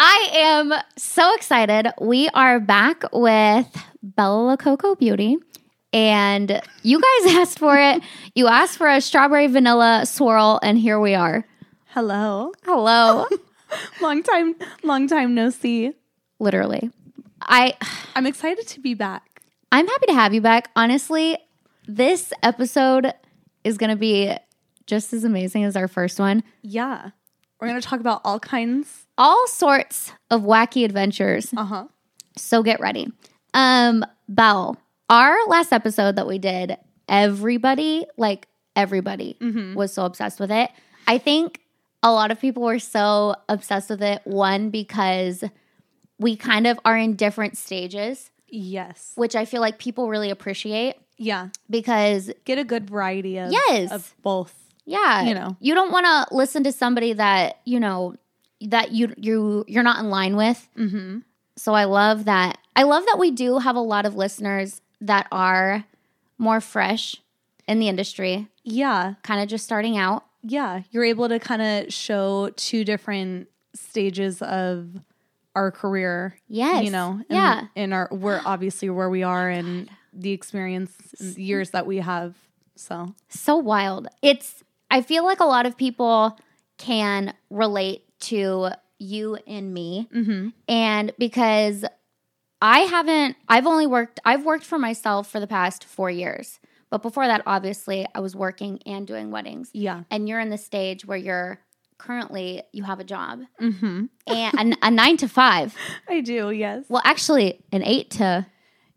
I am so excited. We are back with Bella Coco Beauty. And you guys asked for it. You asked for a strawberry vanilla swirl, and here we are. Hello. long time no see. Literally. I'm excited to be back. I'm happy to have you back. Honestly, this episode is going to be just as amazing as our first one. Yeah. We're going to talk about all sorts of wacky adventures. Uh-huh. So get ready. Belle, our last episode that we did, everybody was so obsessed with it. I think a lot of people were so obsessed with it, one, because we kind of are in different stages. Yes. Which I feel like people really appreciate. Yeah. Because get a good variety of, of both. Yeah. You know. You don't want to listen to somebody that, that you're not in line with. Mm-hmm. So I love that. I love that we do have a lot of listeners that are more fresh in the industry. Yeah. Kind of just starting out. Yeah. You're able to kind of show two different stages of our career. Yes. We're obviously where we are and the experience and years that we have. So wild. I feel like a lot of people can relate to you and me. Mm-hmm. And because I've worked for myself for the past 4 years. But before that, obviously, I was working and doing weddings. Yeah. And you're in the stage where you have a job. Mm-hmm. And a 9 to 5. I do, yes. Well, actually, an 8 to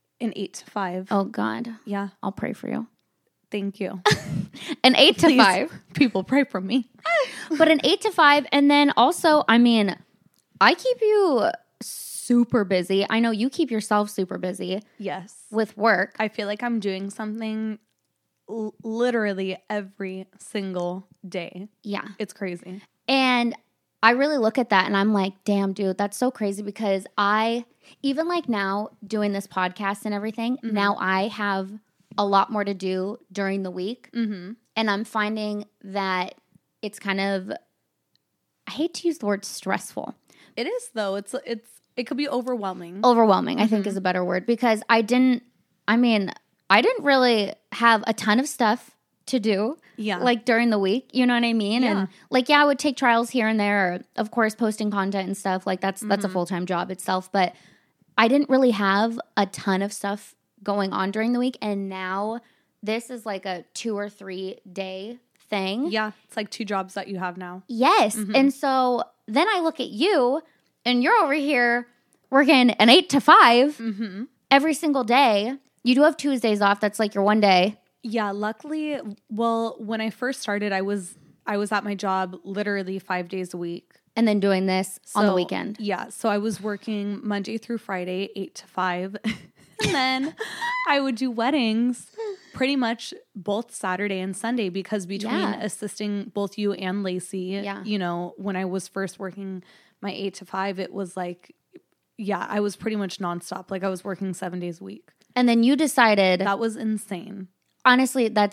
5. Oh, God. Yeah. I'll pray for you. Thank you. An 8 to 5. People pray for me. But an 8 to 5. And then also, I keep you super busy. I know you keep yourself super busy. Yes. With work. I feel like I'm doing something literally every single day. Yeah. It's crazy. And I really look at that and I'm like, damn, dude, that's so crazy because even like now doing this podcast and everything, now I have a lot more to do during the week. Mm-hmm. And I'm finding that it's kind of, I hate to use the word stressful. It is though. It could be overwhelming. Overwhelming, I think is a better word because I didn't really have a ton of stuff to do. Yeah. Like during the week, you know what I mean? Yeah. And I would take trials here and there, or of course posting content and stuff. Like that's a full-time job itself, but I didn't really have a ton of stuff going on during the week, and now this is like a 2 or 3 day thing. Yeah, it's like 2 jobs that you have now. Yes. Mm-hmm. And so then I look at you and you're over here working an 8 to 5 every single day. You do have Tuesdays off. That's like your one day. Yeah, luckily, well, when I first started, I was at my job literally 5 days a week. And then doing this on the weekend. Yeah, so I was working Monday through Friday, 8 to 5. And then I would do weddings pretty much both Saturday and Sunday because between assisting both you and Lacey, when I was first working my 8 to 5, it was like, I was pretty much nonstop. Like I was working 7 days a week. And then you decided. That was insane. Honestly, that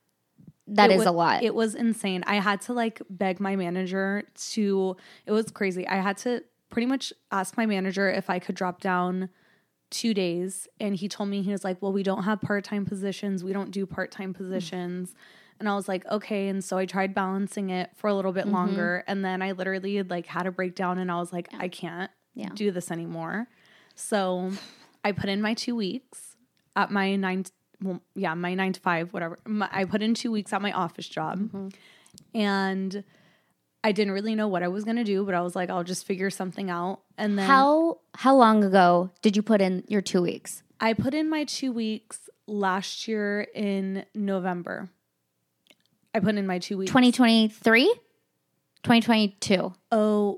is a lot. It was insane. I had to like beg my manager it was crazy. I had to pretty much ask my manager if I could drop down 2 days. And he told me, he was like, well, we don't have part-time positions. We don't do part-time positions. And I was like, okay. And so I tried balancing it for a little bit longer. And then I literally like had a breakdown and I was like, I can't do this anymore. So I put in my 2 weeks at my 9 to 5, whatever. I put in 2 weeks at my office job. And I didn't really know what I was going to do, but I was like, I'll just figure something out. And then how long ago did you put in your 2 weeks? I put in my 2 weeks last year in November. I put in my 2 weeks. 2023? 2022? Oh,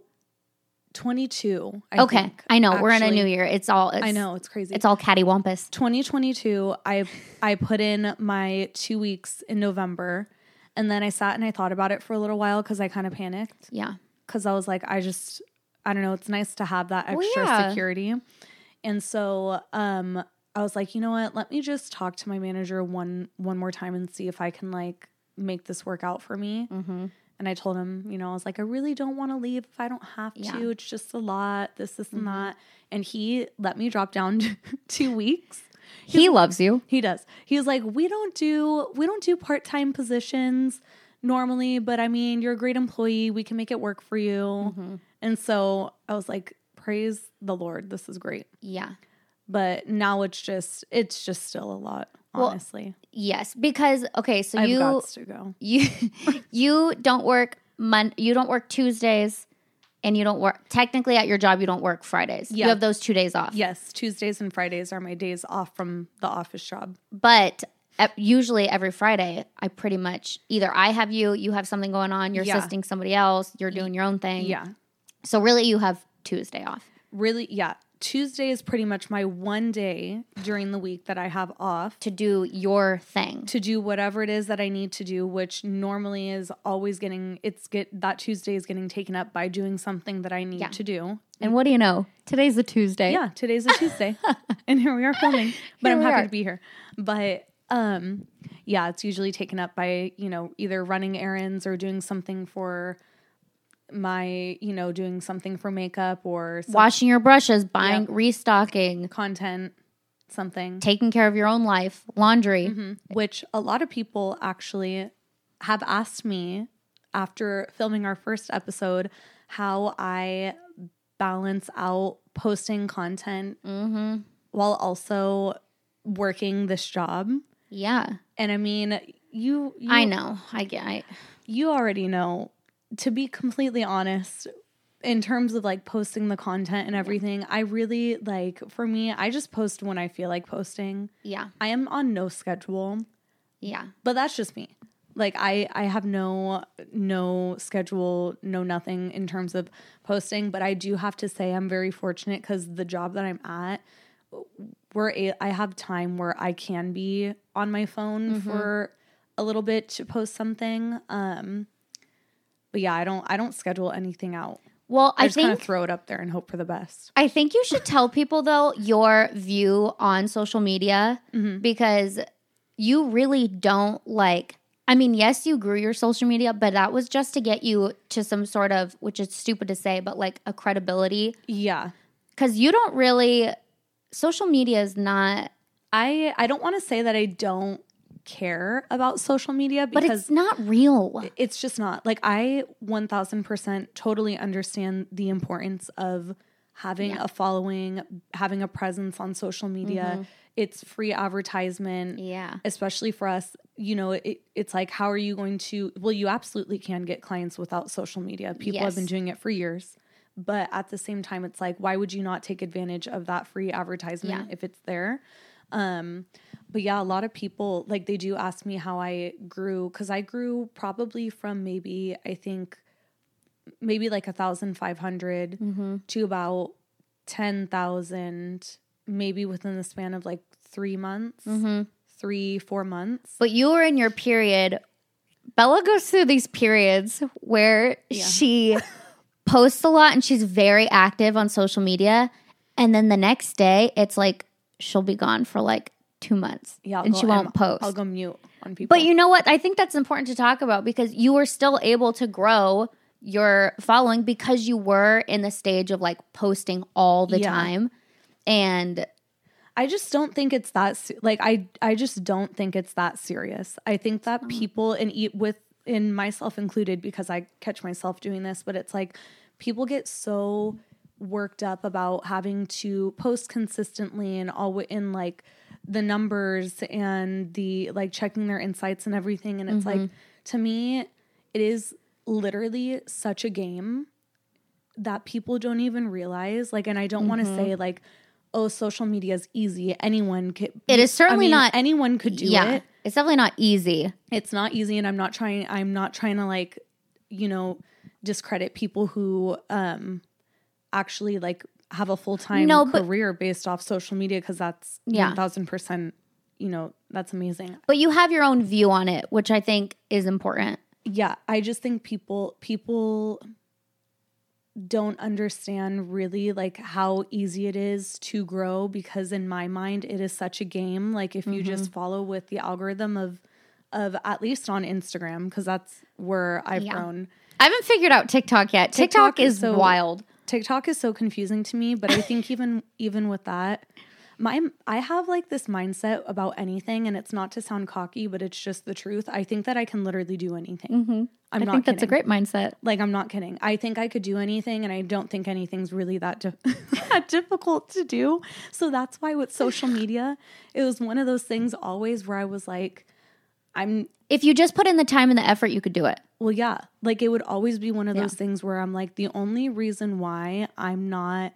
22. I think. I know. Actually, we're in a new year. I know. It's crazy. It's all cattywampus. 2022, I put in my 2 weeks in November. And then I sat and I thought about it for a little while because I kind of panicked. Yeah. Because I was like, I don't know. It's nice to have that extra security. And so I was like, you know what? Let me just talk to my manager one more time and see if I can like make this work out for me. And And I told him, I was like, I really don't want to leave if I don't have to. Yeah. It's just a lot, this, and that. And he let me drop down 2 weeks. He loves you. He does. He was like, we don't do part-time positions normally, but I mean, you're a great employee. We can make it work for you. And so I was like, praise the Lord. This is great. Yeah. But now it's just still a lot, honestly. Yes, because okay, so I've got to go. You don't work you don't work Tuesdays, and you don't work technically at your job. You don't work Fridays. Yeah. You have those 2 days off. Yes, Tuesdays and Fridays are my days off from the office job. But usually every Friday, I pretty much either I have you have something going on, you're assisting somebody else, you're doing your own thing. Yeah. So really, you have Tuesday off. Really, yeah. Tuesday is pretty much my one day during the week that I have off To do your thing. to do whatever it is that I need to do, which normally is always that Tuesday is getting taken up by doing something that I need to do. And what do you know? Today's a Tuesday. Yeah, today's a Tuesday. And here we are filming. But I'm happy to be here. But yeah, it's usually taken up by, either running errands or doing something for my, doing something for makeup or Washing your brushes, buying, restocking, content, something. taking care of your own life, laundry. Which a lot of people actually have asked me after filming our first episode how I balance out posting content while also working this job. Yeah. And I mean, you I know. you already know, to be completely honest, in terms of like posting the content and everything, I really for me, I just post when I feel like posting. Yeah. I am on no schedule. Yeah. But that's just me. Like I have no schedule, no nothing in terms of posting, but I do have to say I'm very fortunate because the job that I'm at, I have time where I can be on my phone for a little bit to post something. But yeah, I don't schedule anything out. Well, I just kind of throw it up there and hope for the best. I think you should tell people though your view on social media because you really don't I mean, yes, you grew your social media, but that was just to get you to some sort of, which is stupid to say, but like a credibility. Yeah. Because you don't really, social media is not. I don't want to say that I don't care about social media because but it's not real. It's just not. Like I 1000% totally understand the importance of having a following, having a presence on social media. It's free advertisement. Yeah. Especially for us, it's like, how are you going to, well, you absolutely can get clients without social media. People have been doing it for years. But at the same time, it's like, why would you not take advantage of that free advertisement if it's there? But yeah, a lot of people, they do ask me how I grew, because I grew probably from maybe like 1,500 to about 10,000, maybe within the span of like 3 months, 3-4 months. But you were in your period. Bella goes through these periods where she posts a lot and she's very active on social media. And then the next day, it's like she'll be gone for like 2 months and she won't post. I'll go mute on people. But you know what? I think that's important to talk about because you were still able to grow your following because you were in the stage of like posting all the time. And I just don't think it's that I just don't think it's that serious. I think that people, and myself included, because I catch myself doing this, but it's like people get so worked up about having to post consistently and all in like the numbers and the like checking their insights and everything. And it's like, to me, it is literally such a game that people don't even realize. Like, and I don't want to say like, oh, social media is easy. Anyone could. It is certainly not. Anyone could do it. It's definitely not easy. It's not easy. And I'm not trying to like, discredit people who actually like have a full-time career based off social media, because that's 1,000%, that's amazing. But you have your own view on it, which I think is important. Yeah, I just think people don't understand really like how easy it is to grow, because in my mind it is such a game. Like if you just follow with the algorithm of at least on Instagram, because that's where I've grown. I haven't figured out TikTok yet. TikTok is wild. TikTok is so confusing to me, but I think even with that, I have like this mindset about anything, and it's not to sound cocky, but it's just the truth. I think that I can literally do anything. Mm-hmm. I think that's a great mindset. Like, I'm not kidding. I think I could do anything, and I don't think anything's really that difficult to do. So that's why with social media, it was one of those things always where I was like, if you just put in the time and the effort, you could do it. Well, yeah. Like, it would always be one of those things where I'm like, the only reason why I'm not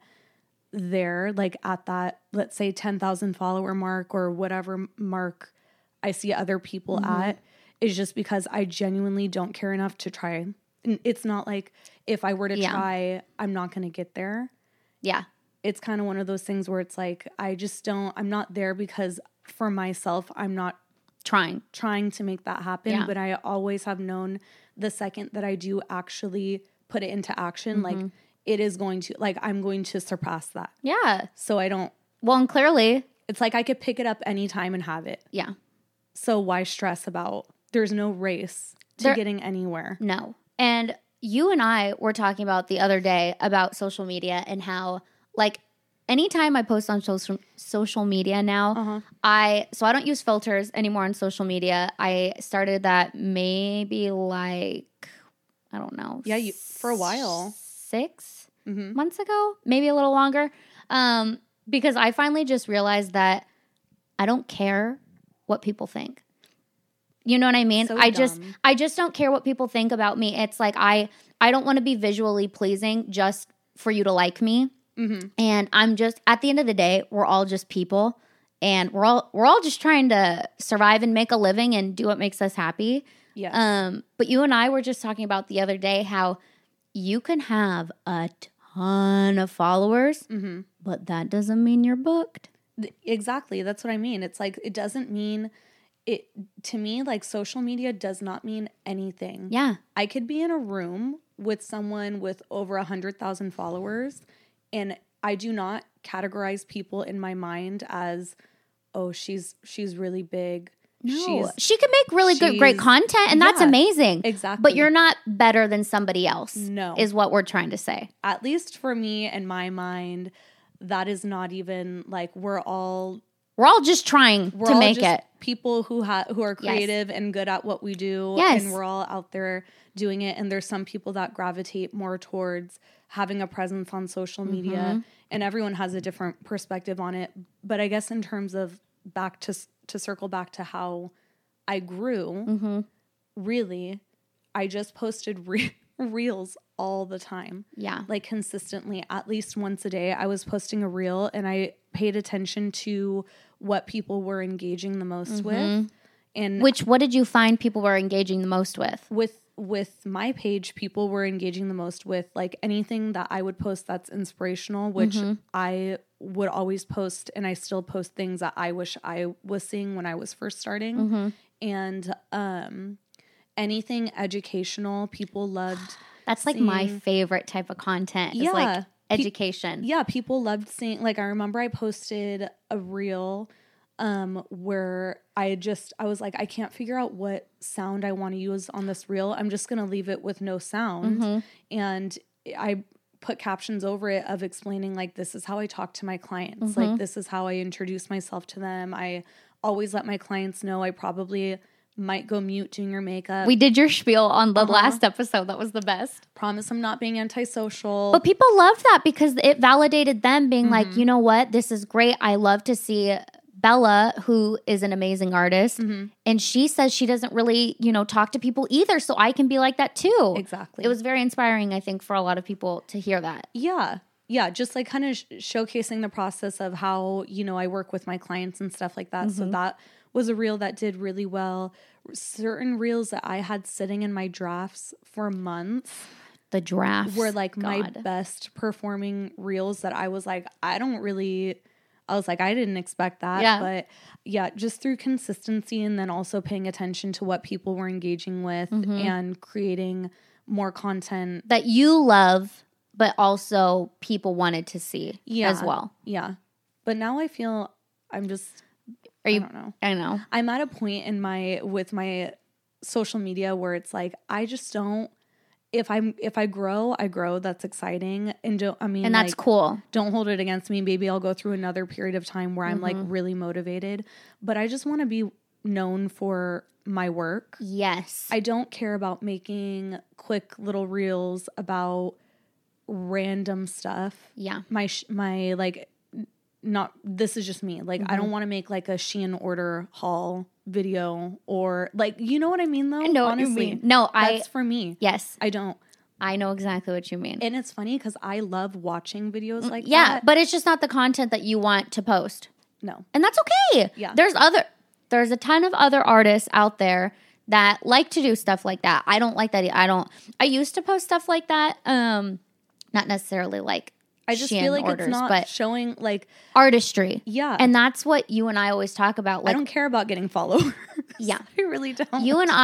there, like at that, let's say 10,000 follower mark or whatever mark I see other people at, is just because I genuinely don't care enough to try. And it's not like if I were to try, I'm not going to get there. Yeah. It's kind of one of those things where it's like, I'm not there because for myself, I'm not trying to make that happen. Yeah. But I always have known the second that I do actually put it into action, like it is going to, like, I'm going to surpass that. Yeah. So I don't. Well, and clearly. It's like I could pick it up anytime and have it. Yeah. So why stress about, there's no race to getting anywhere. No. And you and I were talking about the other day about social media and how, like, anytime I post on social media now, I don't use filters anymore on social media. I started that maybe like, I don't know. Yeah, for a while. 6 months ago, maybe a little longer. Because I finally just realized that I don't care what people think. You know what I mean? So I just don't care what people think about me. It's like I don't want to be visually pleasing just for you to like me. And I'm just, at the end of the day, we're all just people, and we're all just trying to survive and make a living and do what makes us happy. Yes. But you and I were just talking about the other day how you can have a ton of followers, but that doesn't mean you're booked. Exactly. That's what I mean. It's like, it doesn't mean it, to me, like, social media does not mean anything. Yeah. I could be in a room with someone with over 100,000 followers, and I do not categorize people in my mind as, oh, she's really big. No, she can make really great content, and that's amazing. Exactly. But you're not better than somebody else. No. Is what we're trying to say. At least for me, in my mind, that is not even, like, we're all just trying to make it. People who are creative and good at what we do. Yes. And we're all out there doing it. And there's some people that gravitate more towards having a presence on social media. And everyone has a different perspective on it. But I guess in terms of to circle back to how I grew, really, I just posted reels all the time. Yeah. Like, consistently, at least once a day, I was posting a reel, and I paid attention to what people were engaging the most with. And what did you find people were engaging the most with? With my page, people were engaging the most with, like, anything that I would post that's inspirational, which I would always post, and I still post things that I wish I was seeing when I was first starting. And anything educational, people loved. That's like my favorite type of content. Is like education. People loved seeing, like, I remember I posted a reel where I was like, I can't figure out what sound I want to use on this reel. I'm just going to leave it with no sound. And I put captions over it of explaining, like, this is how I talk to my clients. Like, this is how I introduce myself to them. I always let my clients know I probably might go mute doing your makeup. We did your spiel on the last episode. That was the best. Promise I'm not being antisocial. But people loved that because it validated them being like, you know what? This is great. I love to see Bella, who is an amazing artist. And she says she doesn't really, talk to people either. So I can be like that too. Exactly. It was very inspiring, I think, for a lot of people to hear that. Yeah. Yeah. Just like kind of showcasing the process of how, I work with my clients and stuff like that. So that was a reel that did really well. Certain reels that I had sitting in my drafts for months. The drafts were like my best performing reels that I was like, I didn't expect that. Yeah. But yeah, just through consistency, and then also paying attention to what people were engaging with and creating more content that you love, but also people wanted to see as well. Yeah. But now I feel I don't know. I know. I'm at a point with my social media where it's like, I just don't if I grow, I grow. That's exciting. And and that's cool. Don't hold it against me. Maybe I'll go through another period of time where I'm like really motivated, but I just want to be known for my work. Yes. I don't care about making quick little reels about random stuff. Yeah. My like, not, this is just me. Like, I don't want to make like a Shein order haul video or like, you know what I mean though? I know Honestly, what you mean. No, that's for me. Yes. I don't. I know exactly what you mean. And it's funny because I love watching videos like that. Yeah, but it's just not the content that you want to post. No. And that's okay. Yeah. There's a ton of other artists out there that like to do stuff like that. I don't like that. I used to post stuff like that. Not necessarily like I just Shein feel like orders, it's not but showing like artistry. Yeah. And that's what you and I always talk about. Like, I don't care about getting followers. Yeah. I really don't. You and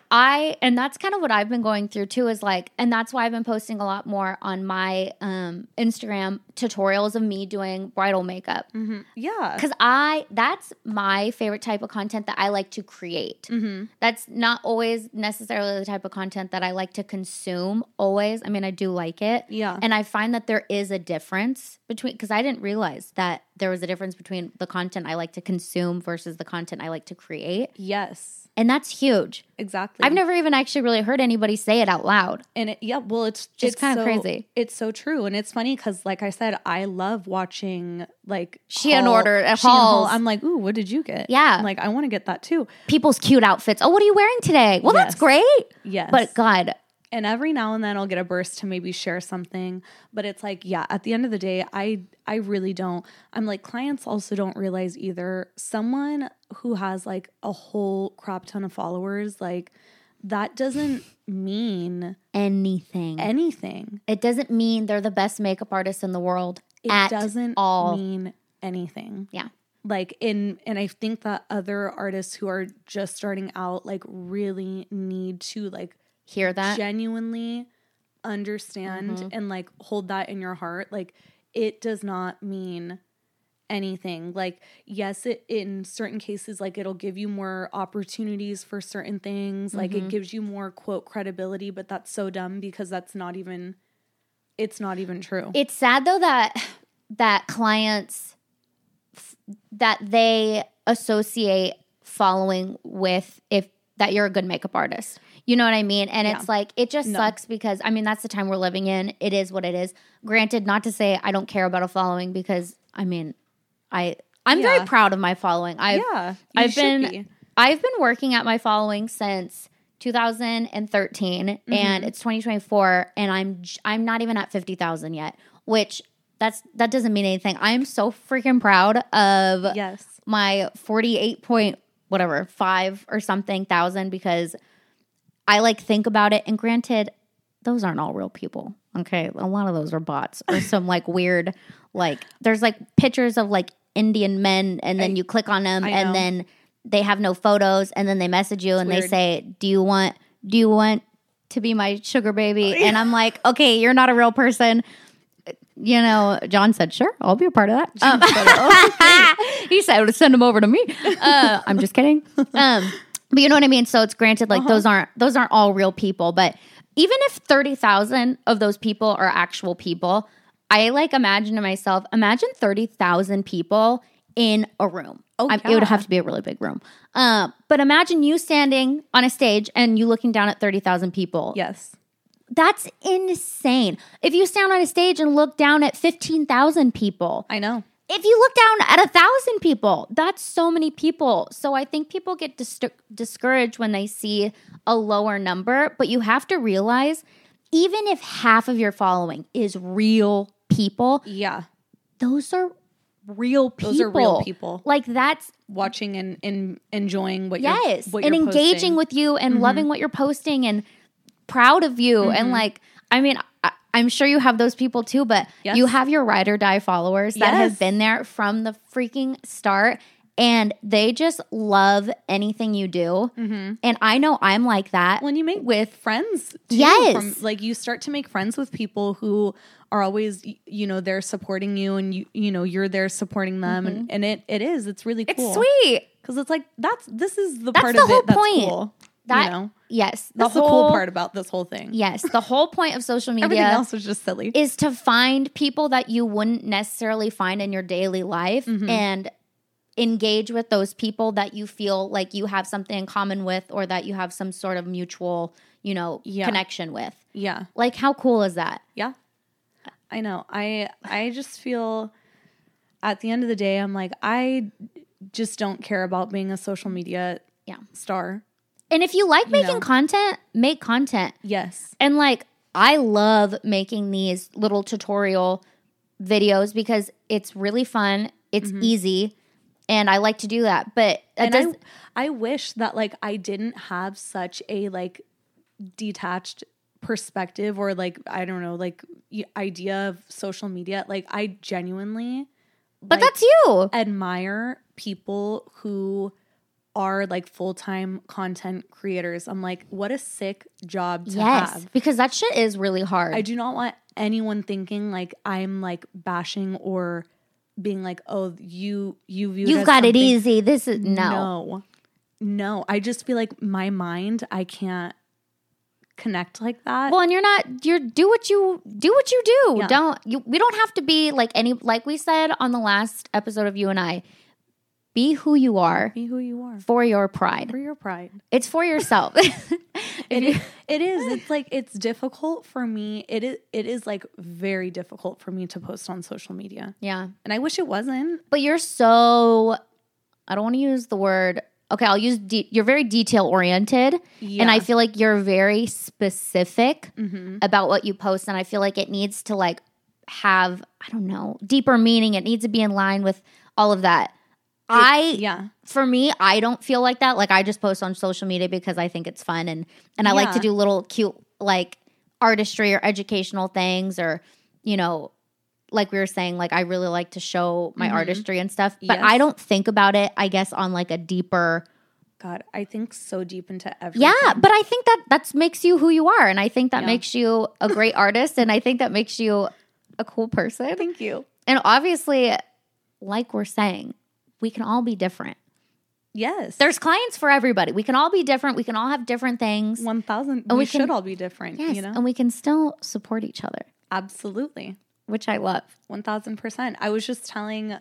and that's kind of what I've been going through too, is like, and that's why I've been posting a lot more on my Instagram tutorials of me doing bridal makeup. Mm-hmm. Yeah. Because that's my favorite type of content that I like to create. Mm-hmm. That's not always necessarily the type of content that I like to consume always. I mean, I do like it. Yeah. And I find that there is a difference between, because I didn't realize that there was a difference between the content I like to consume versus the content I like to create. Yes. And that's huge. Exactly. I've never even actually really heard anybody say it out loud. And it's kind of crazy. It's so true. And it's funny because, like I said, I love watching like Shein order at Shein haul. hauls. I'm like, ooh, what did you get? Yeah. I'm like, I want to get that too. People's cute outfits. Oh, what are you wearing today? Well, that's Yes. great. Yes. But God, And every now and then I'll get a burst to maybe share something. But it's like, yeah, at the end of the day, I really don't. I'm like, clients also don't realize either. Someone who has like a whole crap ton of followers, like that doesn't mean anything. It doesn't mean they're the best makeup artist in the world. It doesn't mean anything. Yeah. Like and I think that other artists who are just starting out like really need to like hear that, genuinely understand and like hold that in your heart. Like it does not mean anything. Like yes, it in certain cases like it'll give you more opportunities for certain things. Like it gives you more quote credibility, but that's so dumb because it's not even true. It's sad though that clients that they associate following with that you're a good makeup artist. You know what I mean? And it's like, it just sucks because, I mean, that's the time we're living in. It is what it is. Granted, not to say I don't care about a following because, I mean, I'm very proud of my following. I've been working at my following since 2013 and it's 2024 and I'm not even at 50,000 yet, which that doesn't mean anything. I am so freaking proud of my 48.5 or something thousand because I like think about it. And granted, those aren't all real people. Okay. A lot of those are bots or some like weird, like there's like pictures of like Indian men and then you click on them and then they have no photos and then they message you and they say, do you want to be my sugar baby? And I'm like, okay, you're not a real person. You know, John said, sure, I'll be a part of that. He said, send them over to me. I'm just kidding. But you know what I mean? So it's granted, like those aren't all real people. But even if 30,000 of those people are actual people, I like imagine 30,000 people in a room. It would have to be a really big room. But imagine you standing on a stage and you looking down at 30,000 people. Yes. That's insane. If you stand on a stage and look down at 15,000 people. I know. If you look down at 1,000 people, that's so many people. So I think people get discouraged when they see a lower number. But you have to realize, even if half of your following is real people, those are real people. Those are real people. Like that's watching and enjoying what you're and engaging posting. With you and loving what you're posting and proud of you. And like, I mean, I'm sure you have those people too, but you have your ride or die followers that have been there from the freaking start and they just love anything you do. And I know I'm like that. When you make with friends too, like you start to make friends with people who are always, you know, they're supporting you and you know, you're there supporting them. And it's really cool. It's sweet. Because it's like, this is the that's part the of whole it that's point. cool. That, you know? yes. That's the cool part about this whole thing. Yes. The whole point of social media. Everything else was just silly. Is to find people that you wouldn't necessarily find in your daily life and engage with those people that you feel like you have something in common with or that you have some sort of mutual, you know, connection with. Yeah. Like, how cool is that? Yeah. I know. I just feel at the end of the day, I'm like, I just don't care about being a social media star. And if you like making content, make content. Yes. And like, I love making these little tutorial videos because it's really fun. It's easy. And I like to do that. But I wish that like I didn't have such a like detached perspective or like, I don't know, like idea of social media. Like I genuinely But that's you. Admire people who are like full-time content creators. I'm like, what a sick job to have. Because that shit is really hard. I do not want anyone thinking like I'm like bashing or being like, oh, you've got it easy. This is no. I just feel like my mind, I can't connect like that. Well, and you do what you do. Yeah. We don't have to be like like we said on the last episode of You and I. Be who you are. Be who you are. For your pride. For your pride. It's for yourself. It is. It's like, it's difficult for me. It is like very difficult for me to post on social media. Yeah. And I wish it wasn't. But you're so, I don't want to use the word, okay, I'll use, you're very detail oriented. Yeah. And I feel like you're very specific about what you post. And I feel like it needs to like have, I don't know, deeper meaning. It needs to be in line with all of that. For me, I don't feel like that. Like I just post on social media because I think it's fun and I like to do little cute like artistry or educational things or, you know, like we were saying, like I really like to show my artistry and stuff, but I don't think about it, I guess, on like a deeper. God, I think so deep into everything. Yeah, but I think that makes you who you are. And I think that makes you a great artist. And I think that makes you a cool person. Thank you. And obviously, like we're saying, we can all be different. Yes. There's clients for everybody. We can all be different. We can all have different things. 1,000. And we should all be different. Yes, you know? And we can still support each other. Absolutely. Which I love. 1,000%. I was just telling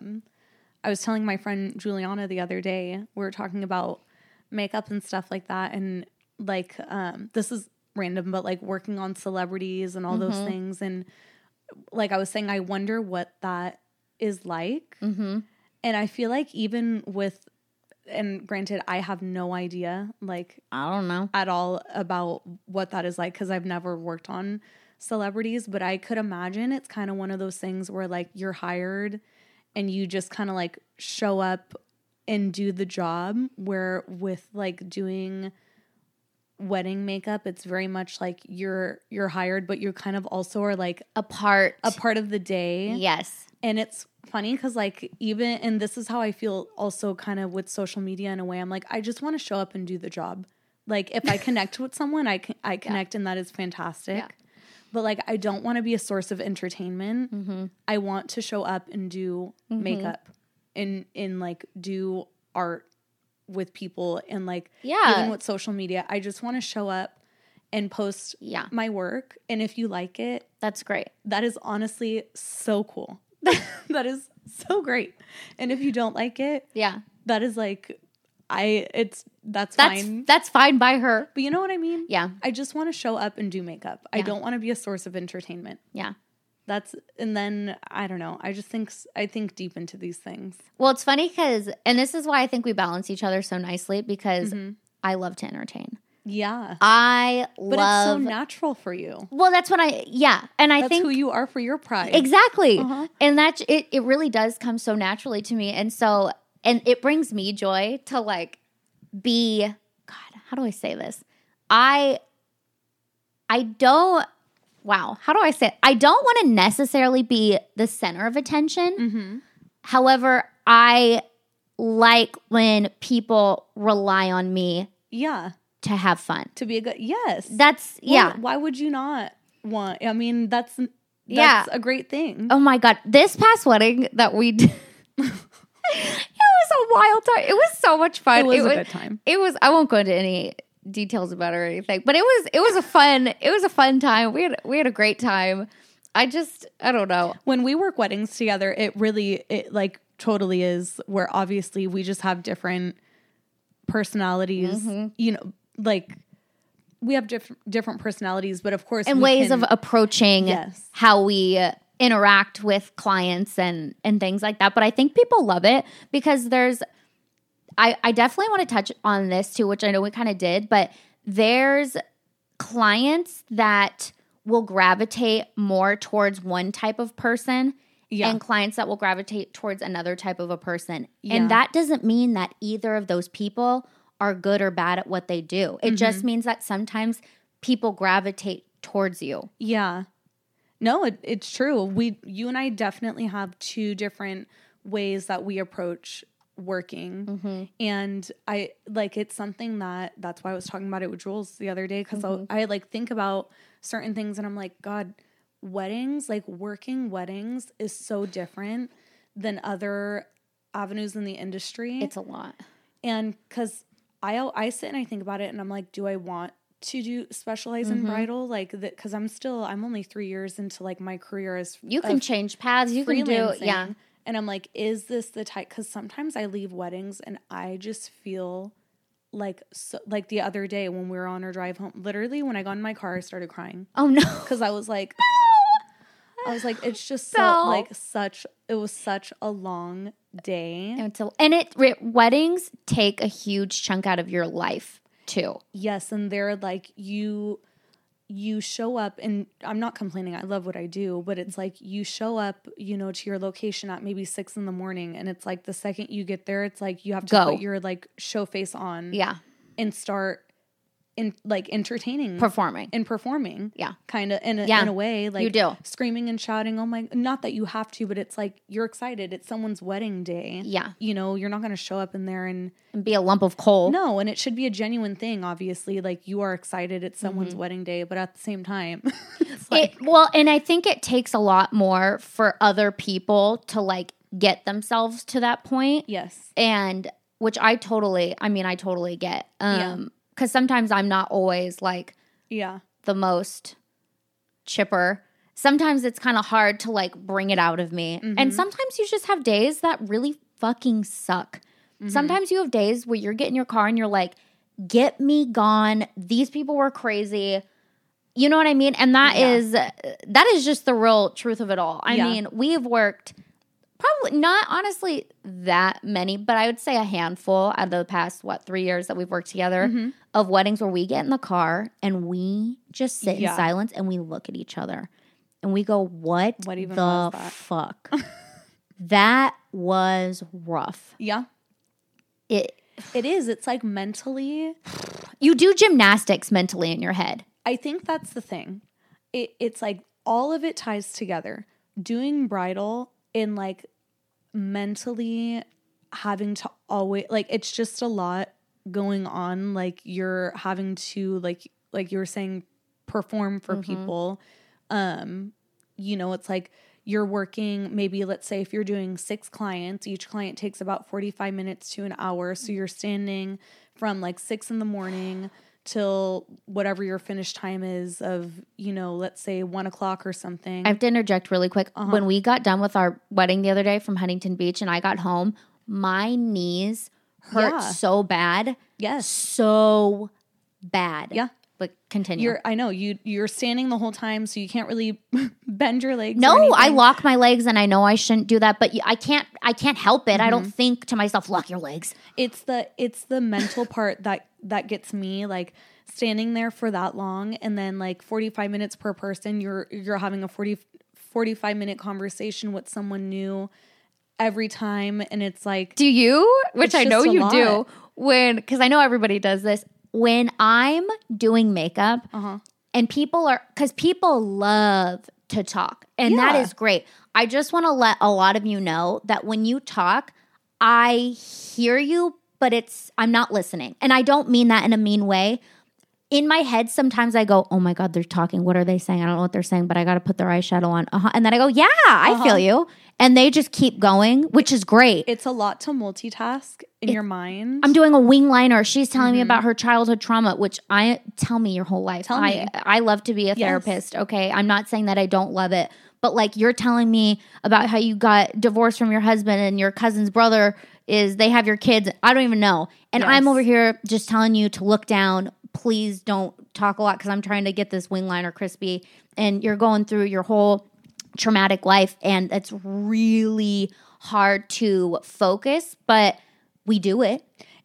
my friend Juliana the other day, we were talking about makeup and stuff like that. And like, this is random, but like working on celebrities and all those things. And like I was saying, I wonder what that is like. And I feel like even with, and granted, I have no idea, like, I don't know at all about what that is like because I've never worked on celebrities, but I could imagine it's kind of one of those things where like you're hired and you just kind of like show up and do the job, where with like doing wedding makeup, it's very much like you're hired, but you kind of also are like a part of the day. Yes. And it's funny because like even, and this is how I feel also kind of with social media in a way, I'm like, I just want to show up and do the job. Like if I connect with someone, I connect and that is fantastic. Yeah. But like, I don't want to be a source of entertainment. I want to show up and do makeup and like do art with people and like, even with social media, I just want to show up and post my work. And if you like it, that's great. That is honestly so cool. That is so great. And if you don't like it, that is like, that's fine. That's fine by her. But you know what I mean? Yeah. I just want to show up and do makeup. I don't want to be a source of entertainment. Yeah. And then I don't know. I think deep into these things. Well, it's funny because, and this is why I think we balance each other so nicely because I love to entertain. Yeah. But it's so natural for you. Well, that's what and I think that's who you are for your pride. Exactly. And that it really does come so naturally to me. And so, and it brings me joy to like be, God, how do I say this? I don't want to necessarily be the center of attention. However, I like when people rely on me. Yeah. To have fun. To be a good, yes. That's, Why would you not want, I mean, that's a great thing. Oh my God. This past wedding that we did, it was a wild time. It was so much fun. It was a good time. I won't go into any details about it or anything. But it was a fun time. We had a great time. I don't know. When we work weddings together, it like totally is, where obviously we just have different personalities, you know, like we have different personalities, but of course, and ways of approaching Yes. how we interact with clients and things like that. But I think people love it because I definitely want to touch on this too, which I know we kind of did, but there's clients that will gravitate more towards one type of person and clients that will gravitate towards another type of a person. Yeah. And that doesn't mean that either of those people are good or bad at what they do. It just means that sometimes people gravitate towards you. Yeah. No, it's true. You and I definitely have two different ways that we approach working. And I like, it's something that's why I was talking about it with Jules the other day. Cause I like think about certain things and I'm like, God, weddings, like working weddings is so different than other avenues in the industry. It's a lot. And cause I sit and I think about it and I'm like, do I want to specialize in bridal? Like that, cause I'm only 3 years into like my career as you can change paths. You can do, yeah. And I'm like, is this the type? Because sometimes I leave weddings and I just feel like, like the other day when we were on our drive home, literally when I got in my car, I started crying. Oh no. Because I was like, it's just No. it was such a long day. Weddings take a huge chunk out of your life too. Yes. And they're like, you show up, and I'm not complaining. I love what I do, but it's like you show up, you know, to your location at maybe 6 a.m. and it's like the second you get there, it's like you have to put your like show face on, and start entertaining, performing, kind of in a way, like you do, screaming and shouting. Oh my! Not that you have to, but it's like you're excited. It's someone's wedding day. Yeah, you know, you're not going to show up in there and be a lump of coal. No, and it should be a genuine thing. Obviously, like you are excited. It's someone's wedding day, but at the same time, it's like, and I think it takes a lot more for other people to like get themselves to that point. Yes, and which I totally get. Because sometimes I'm not always like the most chipper. Sometimes it's kind of hard to like bring it out of me. And sometimes you just have days that really fucking suck. Sometimes you have days where you're getting your car and you're like, get me gone. These people were crazy. You know what I mean? And that is just the real truth of it all. I mean, we've worked probably not honestly that many, but I would say a handful out of the past, 3 years that we've worked together of weddings where we get in the car and we just sit in silence and we look at each other and we go, what even the fuck? That was rough. Yeah. It is. It's like mentally. You do gymnastics mentally in your head. I think that's the thing. It's like all of it ties together. Doing bridal in like mentally having to always like, it's just a lot going on. Like you're having to like you were saying, perform for people. You know, it's like you're working, maybe let's say if you're doing 6 clients, each client takes about 45 minutes to an hour. So you're standing from like 6 a.m. till whatever your finish time is of, you know, let's say 1 o'clock or something. I have to interject really quick. When we got done with our wedding the other day from Huntington Beach and I got home, my knees hurt so bad. Yes. So bad. Yeah. But continue. I know you're standing the whole time, so you can't really bend your legs. No, I lock my legs, and I know I shouldn't do that, but I can't help it. I don't think to myself, lock your legs. It's the mental part that gets me, like standing there for that long, and then like 45 minutes per person. You're having a 45-minute conversation with someone new every time, and it's like, do you? Which I know you do. Because I know everybody does this. When I'm doing makeup and because people love to talk and that is great. I just want to let a lot of you know that when you talk, I hear you, but I'm not listening. And I don't mean that in a mean way. in my head, sometimes I go, oh my God, they're talking. What are they saying? I don't know what they're saying, but I got to put their eyeshadow on. And then I go, yeah, I feel you. And they just keep going, which is great. It's a lot to multitask in your mind. I'm doing a wing liner. She's telling me about her childhood trauma, which tell me your whole life. Tell me. I love to be a therapist. Okay. I'm not saying that I don't love it, but like you're telling me about how you got divorced from your husband and your cousin's brother they have your kids. I don't even know. And I'm over here just telling you to look down. Please don't talk a lot because I'm trying to get this wing liner crispy. And you're going through your whole traumatic life, and it's really hard to focus, but we do it.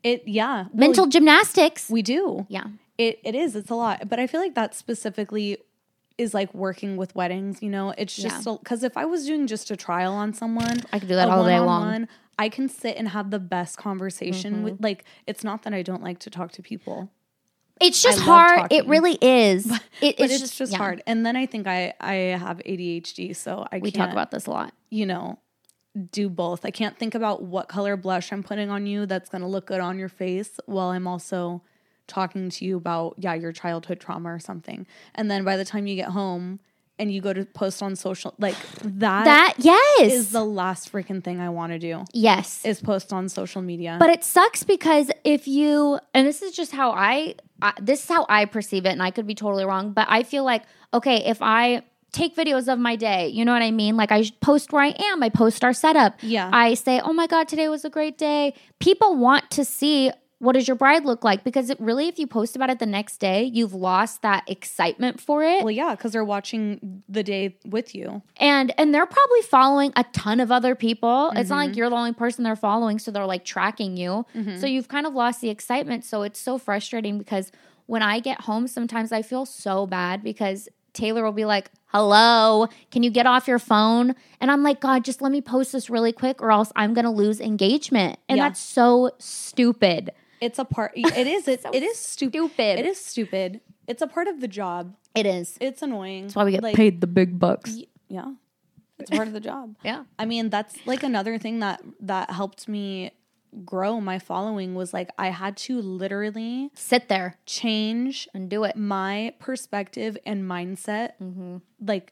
Mental gymnastics. We do. Yeah. It is. It's a lot. But I feel like that specifically is like working with weddings, you know? It's just because if I was doing just a trial on someone, I could do that all day long. I can sit and have the best conversation with, like, it's not that I don't like to talk to people. It's just hard. It really is. It's just hard. And then I think I have ADHD, so we talk about this a lot. You know, do both. I can't think about what color blush I'm putting on you that's going to look good on your face while I'm also talking to you about, your childhood trauma or something. And then by the time you get home and you go to post on social, like that is the last freaking thing I want to do. Yes. Is post on social media. But it sucks because if you, and this is just how this is how I perceive it, and I could be totally wrong, but I feel like, okay, if I take videos of my day, you know what I mean? Like I post where I am, I post our setup. Yeah. I say, oh my God, today was a great day. People want to see, what does your bride look like? Because if you post about it the next day, you've lost that excitement for it. Well, yeah, because they're watching the day with you. And they're probably following a ton of other people. It's not like you're the only person they're following, so they're like tracking you. So you've kind of lost the excitement. So it's so frustrating because when I get home, sometimes I feel so bad because Taylor will be like, hello, can you get off your phone? And I'm like, God, just let me post this really quick or else I'm going to lose engagement. And that's so stupid. It's a part. It is. It is stupid. It is stupid. It's a part of the job. It is. It's annoying. That's why we get paid the big bucks. Yeah. It's part of the job. Yeah. I mean, that's like another thing that helped me grow my following was like I had to literally sit there, change and do it. My perspective and mindset. Like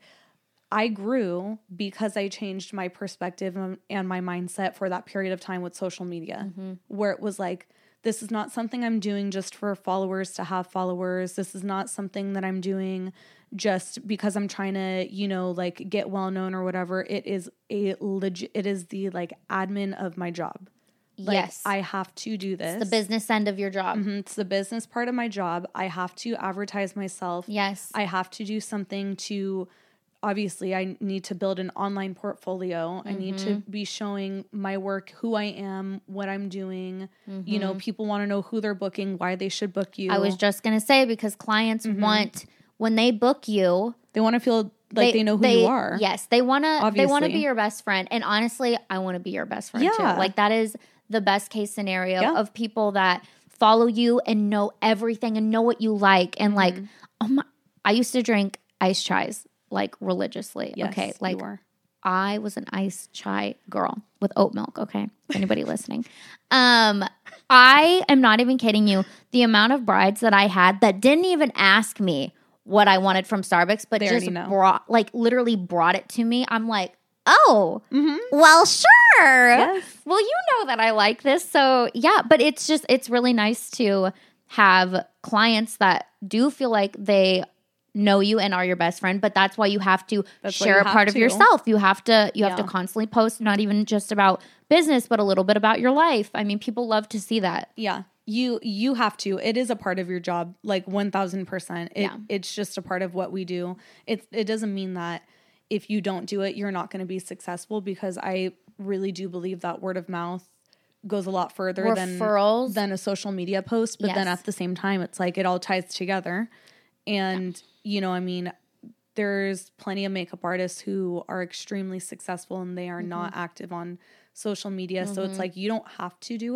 I grew because I changed my perspective and my mindset for that period of time with social media, where it was like, this is not something I'm doing just for followers to have followers. This is not something that I'm doing just because I'm trying to, you know, like get well known or whatever. It is it is the like admin of my job. Like, yes. I have to do this. It's the business end of your job. It's the business part of my job. I have to advertise myself. Yes. I have to do something to, obviously, I need to build an online portfolio. I need to be showing my work, who I am, what I'm doing. You know, people want to know who they're booking, why they should book you. I was just going to say, because clients want, when they book you, they want to feel like they know who you are. Yes. They want to be your best friend. And honestly, I want to be your best friend too. Like that is the best case scenario of people that follow you and know everything and know what you like. And like, I used to drink iced chais like religiously. Yes, okay. Like I was an iced chai girl with oat milk. Okay. Anybody listening? I am not even kidding you. The amount of brides that I had that didn't even ask me what I wanted from Starbucks, but just literally brought it to me. I'm like, oh, well, sure. Yes. Well, you know that I like this. So yeah, but it's really nice to have clients that do feel like they know you and are your best friend, but that's why you have to share a part of yourself. You have to constantly post, not even just about business, but a little bit about your life. I mean, people love to see that. Yeah. You have to. It is a part of your job, like 1,000%. It's just a part of what we do. It doesn't mean that if you don't do it, you're not going to be successful, because I really do believe that word of mouth goes a lot further than a social media post. But then at the same time, it's like it all ties together. And, you know, I mean, there's plenty of makeup artists who are extremely successful and they are not active on social media. So it's like, you don't have to do it.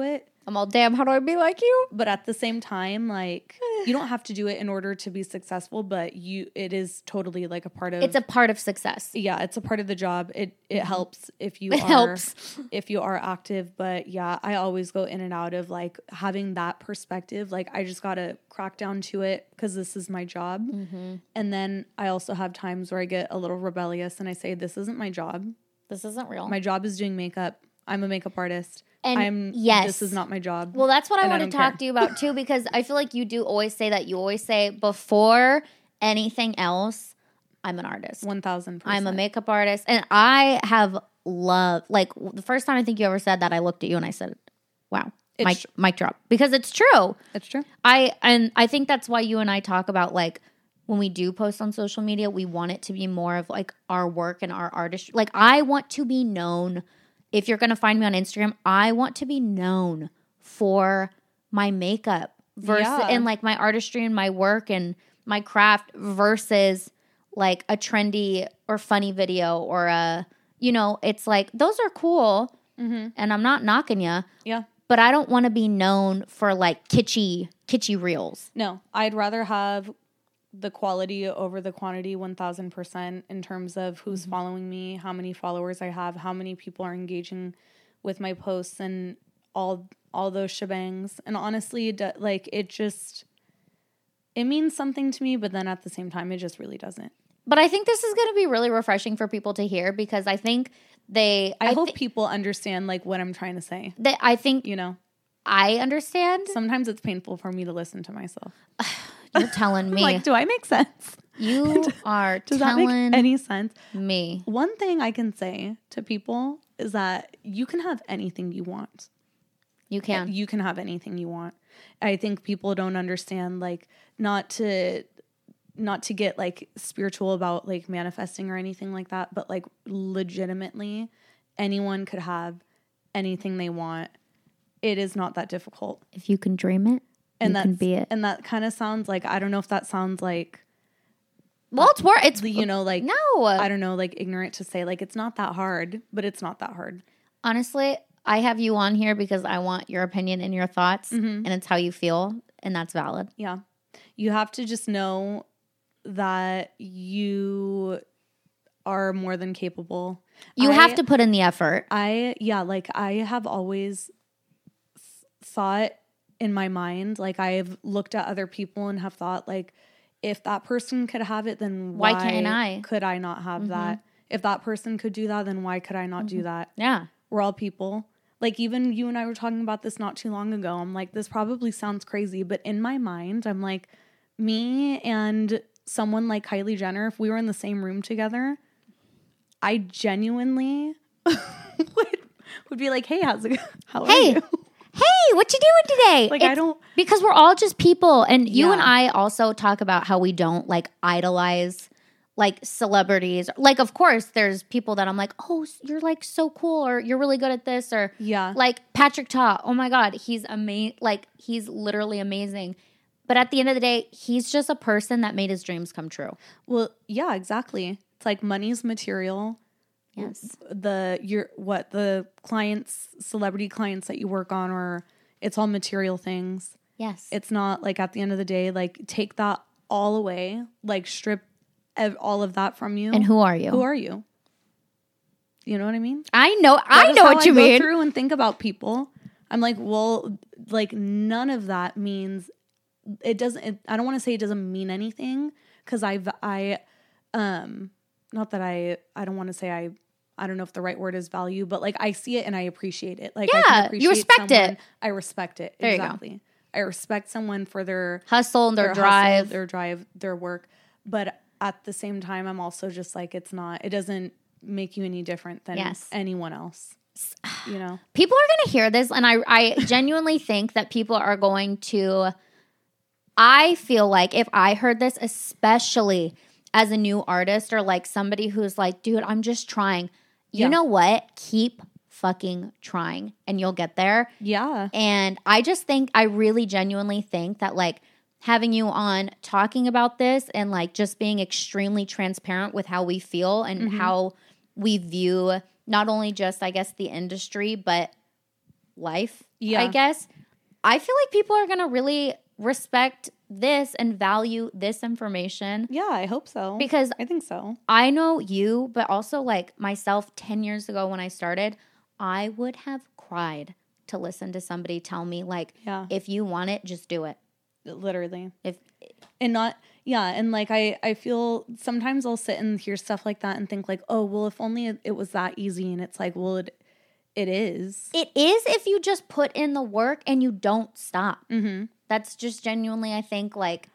I'm all, damn, how do I be like you? But at the same time, like, you don't have to do it in order to be successful, but it is totally like a part of. It's a part of success. Yeah, it's a part of the job. It helps if you if you are active. But yeah, I always go in and out of like having that perspective. Like, I just gotta crack down to it because this is my job. And then I also have times where I get a little rebellious and I say, this isn't my job. This isn't real. My job is doing makeup. I'm a makeup artist. And this is not my job. Well, that's what I want to talk to you about too, because I feel like you do always say that. You always say, before anything else, I'm an artist. 1,000%. I'm a makeup artist. And I have loved, like, the first time I think you ever said that, I looked at you and I said, wow, mic drop. Because it's true. It's true. I think that's why you and I talk about, like, when we do post on social media, we want it to be more of like our work and our artistry. Like, I want to be known. If you're going to find me on Instagram, I want to be known for my makeup and like my artistry and my work and my craft versus like a trendy or funny video or it's like, those are cool and I'm not knocking you. Yeah. But I don't want to be known for like kitschy reels. No, I'd rather have the quality over the quantity 1,000% in terms of who's following me, how many followers I have, how many people are engaging with my posts and all those shebangs. And honestly, it means something to me, but then at the same time, it just really doesn't. But I think this is going to be really refreshing for people to hear because I think I hope people understand like what I'm trying to say. I think, I understand. Sometimes it's painful for me to listen to myself. You're telling me. Like, do I make sense? You are Does telling that make any sense? Me. One thing I can say to people is that you can have anything you want. You can. You can have anything you want. I think people don't understand, like, not to get like spiritual about like manifesting or anything like that, but like legitimately anyone could have anything they want. It is not that difficult. If you can dream it, you can be it. And that kind of sounds like, I don't know if that sounds like, well, it's more, it's, like, no, I don't know, like ignorant to say like, it's not that hard, but it's not that hard. Honestly, I have you on here because I want your opinion and your thoughts and it's how you feel. And that's valid. Yeah. You have to just know that you are more than capable. You have to put in the effort. I have always thought in my mind, like I've looked at other people and have thought like, if that person could have it, then why can't I? Could I not have that? If that person could do that, then why could I not do that? Yeah. We're all people. Like, even you and I were talking about this not too long ago. I'm like, this probably sounds crazy, but in my mind, I'm like, me and someone like Kylie Jenner, if we were in the same room together, I genuinely would be like, hey, how are you? Hey, what you doing today? Like, because we're all just people. And you and I also talk about how we don't like idolize like celebrities. Like, of course, there's people that I'm like, oh, you're like so cool, or you're really good at this, or like Patrick Ta. Oh my God, he's amazing. Like, he's literally amazing. But at the end of the day, he's just a person that made his dreams come true. Well, yeah, exactly. It's like money's material. Yes. The clients, celebrity clients that you work on, or it's all material things. Yes. It's not like at the end of the day, like take that all away, like strip all of that from you. And who are you? Who are you? You know what I mean? I know what you mean. Go through and think about people. I'm like, well, like none of that means it doesn't. I don't want to say it doesn't mean anything because I don't know if the right word is value, but like I see it and I appreciate it. Like, yeah, you respect it. I respect it. There exactly. You go. I respect someone for their hustle and their drive, their work. But at the same time, I'm also just like, it doesn't make you any different than anyone else. You know, people are going to hear this, and I genuinely think that people are going to. I feel like if I heard this, especially as a new artist or like somebody who's like, dude, I'm just trying. You know what? Keep fucking trying and you'll get there. Yeah. And I really genuinely think that like having you on talking about this and like just being extremely transparent with how we feel and how we view not only just, I guess, the industry, but life, I guess. I feel like people are going to really respect this and value this information. Yeah, I hope so. Because I think so. I know you, but also like myself 10 years ago when I started, I would have cried to listen to somebody tell me like, if you want it, just do it. Literally. And like I feel sometimes I'll sit and hear stuff like that and think like, oh, well, if only it was that easy. And it's like, well, it is. It is if you just put in the work and you don't stop. Mm-hmm. That's just genuinely, I think, like.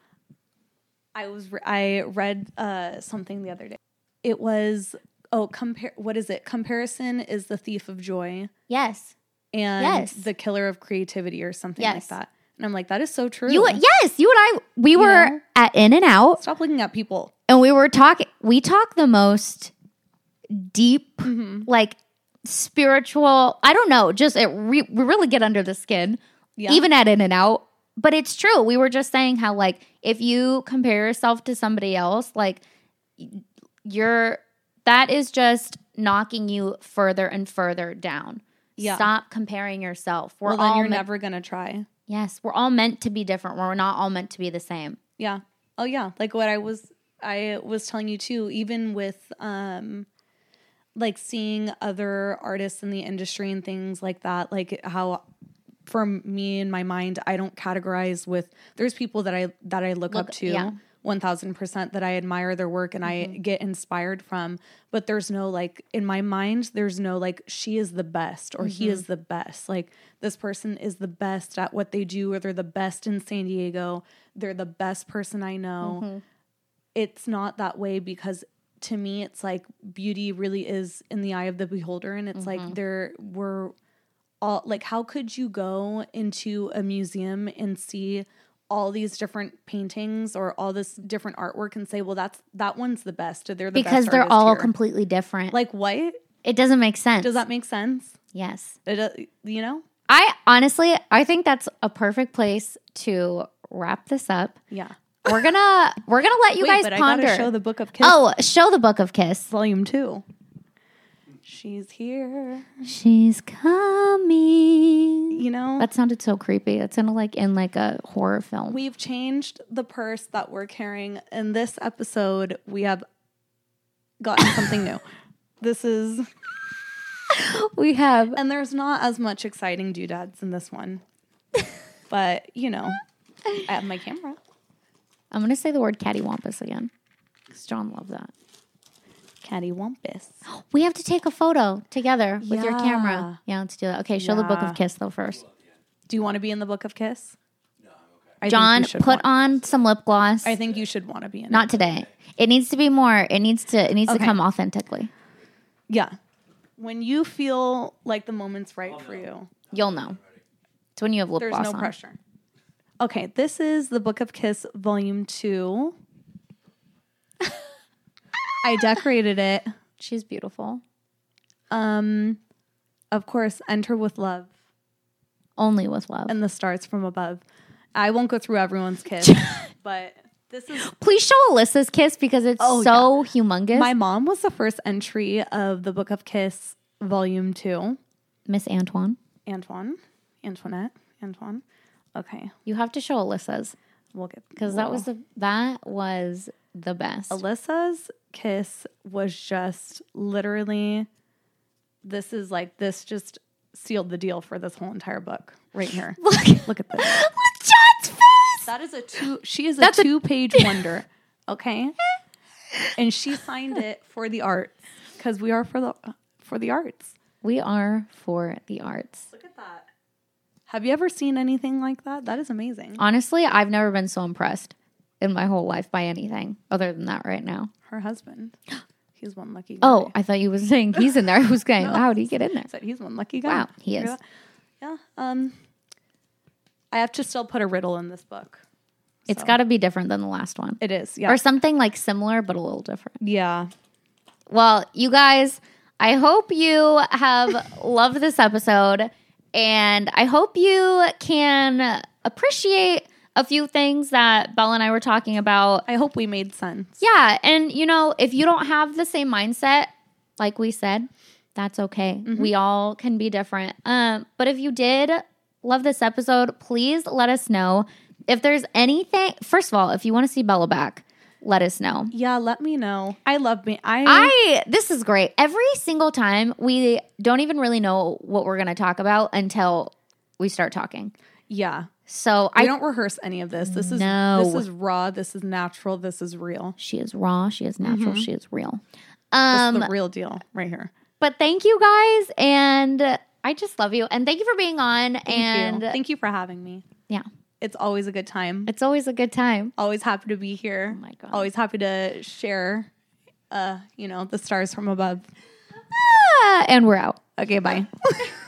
I read something the other day. It was, what is it? Comparison is the thief of joy. Yes. And the killer of creativity or something like that. And I'm like, that is so true. You and I, we were at In-N-Out. Stop looking at people. And we were talking, we talk the most deep, like spiritual, I don't know, just we really get under the skin, even at In-N-Out. But it's true. We were just saying how like, if you compare yourself to somebody else, like that is just knocking you further and further down. Yeah. Stop comparing yourself. Then you're never going to try. Yes, we're all meant to be different. We're not all meant to be the same. Yeah. Oh yeah. Like what I was telling you too, even with like seeing other artists in the industry and things like that, like how for me in my mind, I don't categorize with, there's people that I look up to 1000% that I admire their work and I get inspired from, but there's no like, in my mind, there's no like, she is the best or he is the best. Like this person is the best at what they do, or they're the best in San Diego. They're the best person I know. It's not that way, because to me, it's like beauty really is in the eye of the beholder. And it's like, we're all like, how could you go into a museum and see all these different paintings or all this different artwork and say, well, that one's the best. They're the because best they're all here. Completely different. Like what? It doesn't make sense. Does that make sense? Yes. You know? I think that's a perfect place to wrap this up. Yeah. We're gonna let you guys ponder. I gotta show the Book of Kiss. Oh, show the Book of Kiss. Volume 2. She's here. She's coming. You know? That sounded so creepy. It sounded like in like a horror film. We've changed the purse that we're carrying. In this episode, we have gotten something new. This is... We have... And there's not as much exciting doodads in this one. But, you know, I have my camera. I'm going to say the word cattywampus again. Because John loved that. Cattywampus. We have to take a photo together with your camera. Yeah, let's do that. Okay, show the Book of Kiss though first. Do you want to be in the Book of Kiss? No, I'm okay. John, put on some lip gloss. I think you should want to be in it. Not today. It needs to be more. It needs to come authentically. Yeah. When you feel like the moment's right for you. You'll know. It's when you have lip gloss on. There's no pressure. Okay, this is the Book of Kiss, Volume 2. I decorated it. She's beautiful. Of course, enter with love. Only with love. And the stars from above. I won't go through everyone's kiss, but this is... Please show Alyssa's kiss because it's humongous. My mom was the first entry of the Book of Kiss, Volume 2. Miss Antoine. Antoinette. Okay. You have to show Alyssa's. We'll get... Because that was the best. Alyssa's kiss was just literally, this just sealed the deal for this whole entire book right here. Look at this. Look John's face. That is she is a 2-page wonder. Okay. And she signed it for the arts, because we are for the arts. We are for the arts. Look at that. Have you ever seen anything like that? That is amazing. Honestly, I've never been so impressed in my whole life by anything other than that right now. Her husband. He's one lucky guy. Oh, I thought you were saying he's in there. I was going, how did he get in there? I said he's one lucky guy. Wow, he is. Yeah. I have to still put a riddle in this book. It's got to be different than the last one. It is, yeah. Or something like similar, but a little different. Yeah. Well, you guys, I hope you have loved this episode. And I hope you can appreciate a few things that Belle and I were talking about. I hope we made sense. Yeah. And, if you don't have the same mindset, like we said, that's okay. We all can be different. But if you did, love this episode. Please let us know if there's anything. First of all, if you want to see Bella back, let us know. Yeah, let me know. I love me. This is great. Every single time we don't even really know what we're going to talk about until we start talking. Yeah. So I don't rehearse any of this. This is raw. This is natural. This is real. She is raw. She is natural. She is real. This is the real deal right here. But thank you guys, and I just love you, and thank you for being on. Thank you for having me. Yeah. It's always a good time. It's always a good time. Always happy to be here. Oh my God. Always happy to share, the stars from above. And we're out. Okay, bye.